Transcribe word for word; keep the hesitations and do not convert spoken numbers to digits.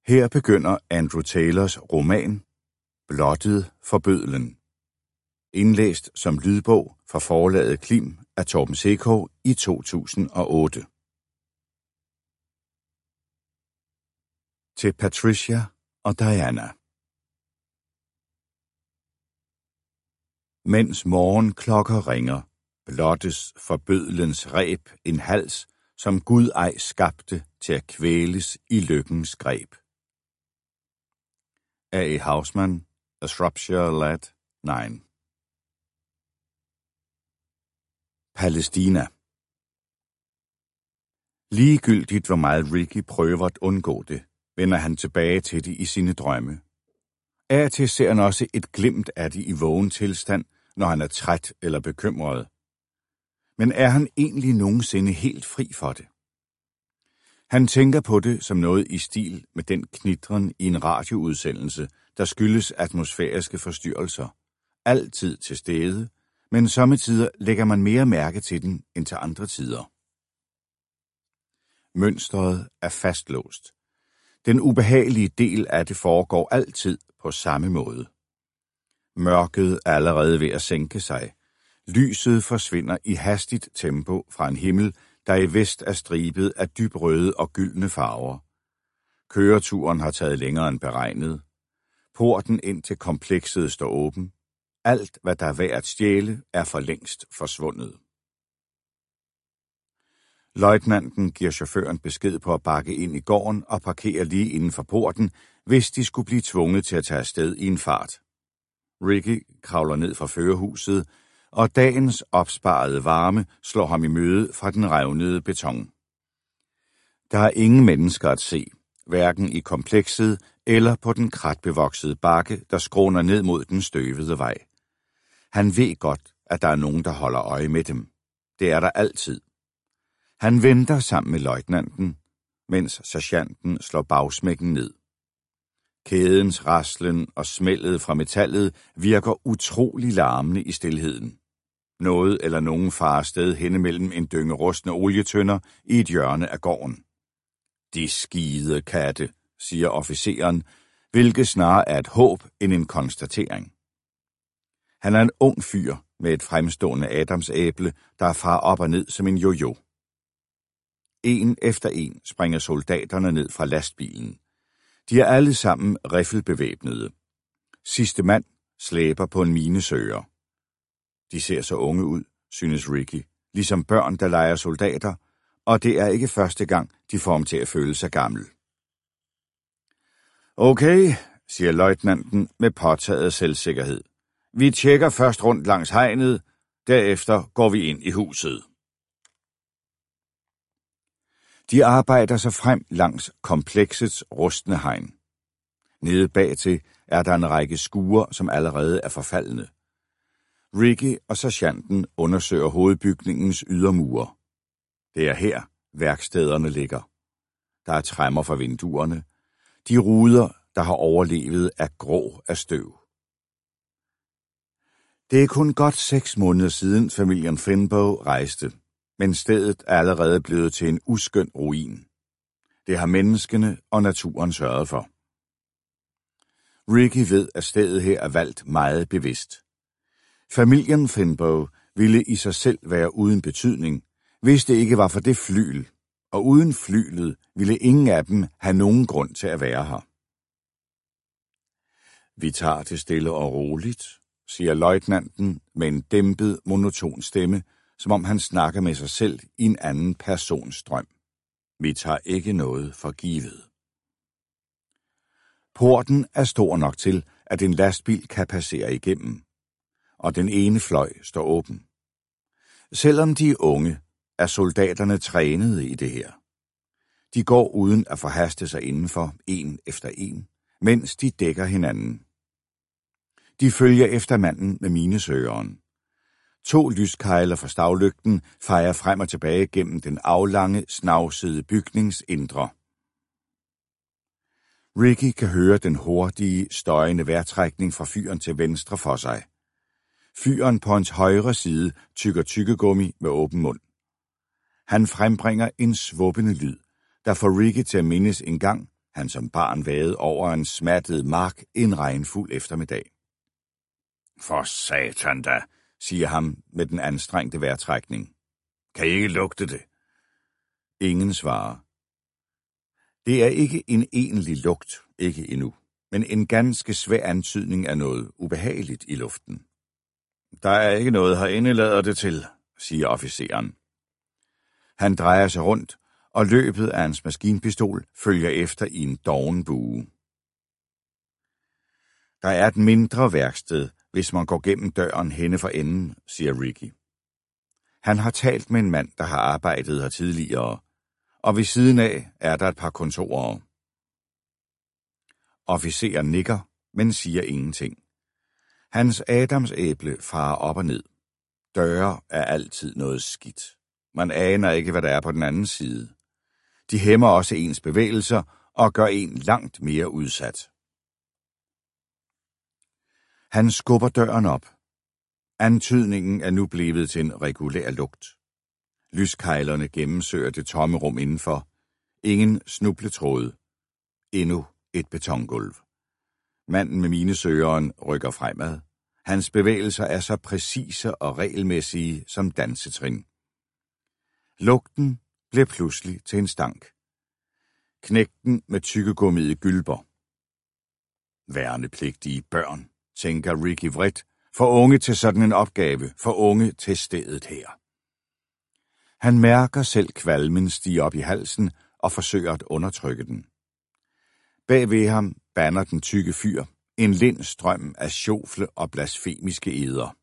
Her begynder Andrew Taylors roman Blottet for bødlen, indlæst som lydbog fra forlaget Klim af Torben Sekov i to tusind og otte. Til Patricia og Diana. Mens morgenklokker ringer, blottes for bødlens reb en hals, som Gud ej skabte til at kvæles i lykkens greb. A. E. Hausman, A Shropshire Lad, ni. Palæstina. Ligegyldigt hvor meget Ricky prøver at undgå det, vender han tilbage til det i sine drømme. Af og til ser han også et glimt af det i vågen tilstand, når han er træt eller bekymret. Men er han egentlig nogensinde helt fri for det? Han tænker på det som noget i stil med den knitren i en radioudsendelse, der skyldes atmosfæriske forstyrrelser. Altid til stede, men sommetider lægger man mere mærke til den end til andre tider. Mønstret er fastlåst. Den ubehagelige del af det foregår altid på samme måde. Mørket er allerede ved at sænke sig. Lyset forsvinder i hastigt tempo fra en himmel, der i vest er stribet af dybrøde og gyldne farver. Køreturen har taget længere end beregnet. Porten ind til komplekset står åben. Alt, hvad der er værd at stjæle, er for længst forsvundet. Løjtnanten giver chaufføren besked på at bakke ind i gården og parkere lige inden for porten, hvis de skulle blive tvunget til at tage afsted i en fart. Ricky kravler ned fra førerhuset, og dagens opsparede varme slår ham i møde fra den revnede beton. Der er ingen mennesker at se, hverken i komplekset eller på den kratbevoksede bakke, der skråner ned mod den støvede vej. Han ved godt, at der er nogen, der holder øje med dem. Det er der altid. Han venter sammen med løjtnanten, mens sergeanten slår bagsmækken ned. Kædens raslen og smældet fra metallet virker utrolig larmende i stilheden. Noget eller nogen farer sted hen mellem en dynge rustne olietønder i et hjørne af gården. De skide katte, siger officeren, hvilket snarere er et håb end en konstatering. Han er en ung fyr med et fremstående adamsæble, der farer op og ned som en jojo. En efter en springer soldaterne ned fra lastbilen. De er alle sammen riffelbevæbnede. Sidste mand slæber på en minesøger. De ser så unge ud, synes Ricky, ligesom børn, der leger soldater, og det er ikke første gang, de får ham til at føle sig gammel. Okay, siger løjtnanten med påtaget selvsikkerhed. Vi tjekker først rundt langs hegnet, derefter går vi ind i huset. De arbejder sig frem langs kompleksets rustne hegn. Nede bagtil er der en række skure, som allerede er forfaldne. Ricky og sergeanten undersøger hovedbygningens ydermure. Det er her, værkstederne ligger. Der er tremmer for vinduerne. De ruder, der har overlevet, er grå af støv. Det er kun godt seks måneder siden familien Finbow rejste, men stedet er allerede blevet til en uskøn ruin. Det har menneskene og naturen sørget for. Ricky ved, at stedet her er valgt meget bevidst. Familien Finbow ville i sig selv være uden betydning, hvis det ikke var for det flyl, og uden flylet ville ingen af dem have nogen grund til at være her. Vi tager det stille og roligt, siger løjtnanten med en dæmpet, monoton stemme, som om han snakker med sig selv i en anden persons drøm. Vi tager ikke noget for givet. Porten er stor nok til, at en lastbil kan passere igennem, og den ene fløj står åben. Selvom de er unge, er soldaterne trænede i det her. De går uden at forhaste sig indenfor, en efter en, mens de dækker hinanden. De følger efter manden med minesøgeren. To lyskejler fra stavlygten fejer frem og tilbage gennem den aflange, snavsede bygnings indre. Ricky kan høre den hurtige, støjende vejrtrækning fra fyren til venstre for sig. Fyren på hans højre side tykker tykkegummi med åben mund. Han frembringer en svuppende lyd, der får Ricky til at mindes en gang, han som barn vade over en smattet mark en regnfuld eftermiddag. For satan da, siger han med den anstrengte vejrtrækning. Kan I ikke lugte det? Ingen svarer. Det er ikke en egentlig lugt, ikke endnu, men en ganske svær antydning af noget ubehageligt i luften. Der er ikke noget herinde, lader det til, siger officeren. Han drejer sig rundt, og løbet af hans maskinpistol følger efter i en doven bue. Der er et mindre værksted, hvis man går gennem døren henne for enden, siger Ricky. Han har talt med en mand, der har arbejdet her tidligere, og ved siden af er der et par kontorer. Officeren nikker, men siger ingenting. Hans adamsæble farer op og ned. Døre er altid noget skidt. Man aner ikke, hvad der er på den anden side. De hæmmer også ens bevægelser og gør en langt mere udsat. Han skubber døren op. Antydningen er nu blevet til en regulær lugt. Lyskejlerne gennemsøger det tomme rum indenfor. Ingen snubletråde. Endnu et betongulv. Manden med minesøgeren rykker fremad. Hans bevægelser er så præcise og regelmæssige som dansetrin. Lugten blev pludselig til en stank. Knægten med tykkegummiet gylper. Værnepligtige børn, tænker Ricky vredt, for unge til sådan en opgave, for unge til stedet her. Han mærker selv kvalmen stige op i halsen og forsøger at undertrykke den. Bag ved ham bander den tykke fyr, en lind strøm af sjofle og blasfemiske eder.